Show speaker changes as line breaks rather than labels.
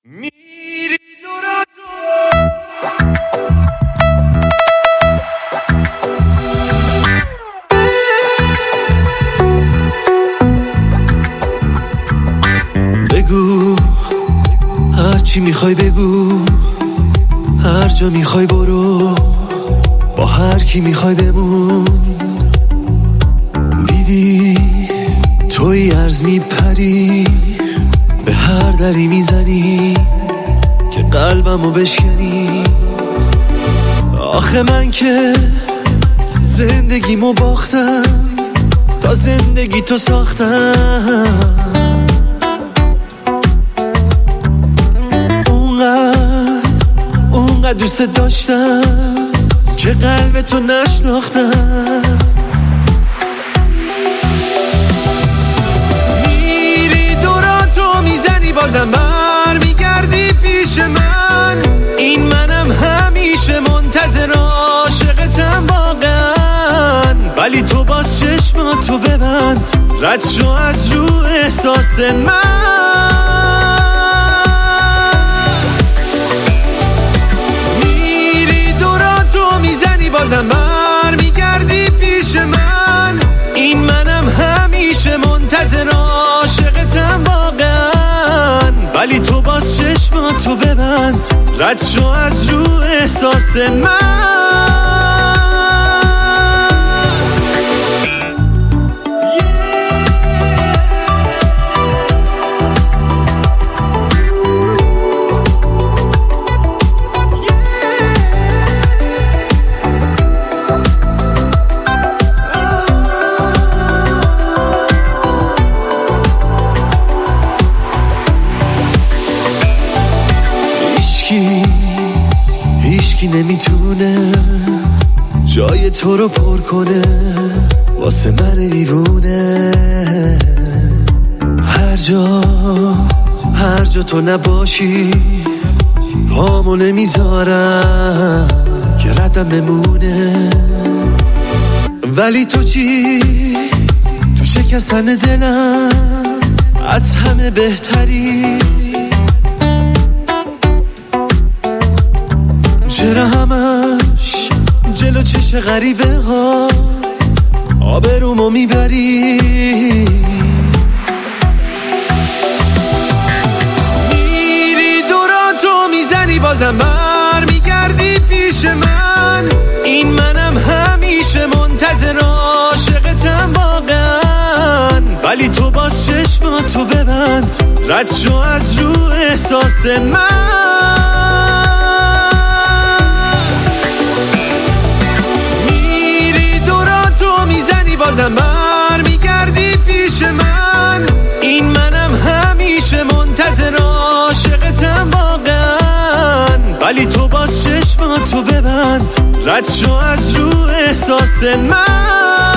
میری
بگو هر چی میخوای بگو، هر جا میخوای برو، با هر کی میخوای بمون. دیدی توی عرض میپری، به هر دری میزنی که قلبمو بشکنی. آخه من که زندگیمو باختم تا زندگی تو ساختم. اونقدر دوست داشتم که قلب تو نشناختم. میری دوراتو میزنی بازم بر میگردی پیش من. این منم همیشه منتظر عاشقتم واقعا، ولی تو باز چشماتو ببند، رد شو از رو احساس من. بازم بر میگردی پیش من. این منم همیشه منتظر عاشقتم واقعا، ولی تو باز چشماتو ببند، رد شو از رو احساس من. هیچکی نمیتونه جای تو رو پر کنه واسه من دیوونه. هر جا تو نباشی پامو نمیذارم که ردم بمونه. ولی تو چی؟ تو شکستن دلم از همه بهتری. چرا همش جلو چش غریبه ها آبرومو میبری؟ میری دوراتو میزنی بازم بر میگردی پیش من. این منم همیشه منتظر عاشقتم واقعا، ولی تو باز چشماتو ببند، رد شو از رو احساس من. بازم بر میگردی پیش من. این منم همیشه منتظر عاشقتم واقعا، ولی تو باز چشماتو ببند، رد شو از رو احساس من.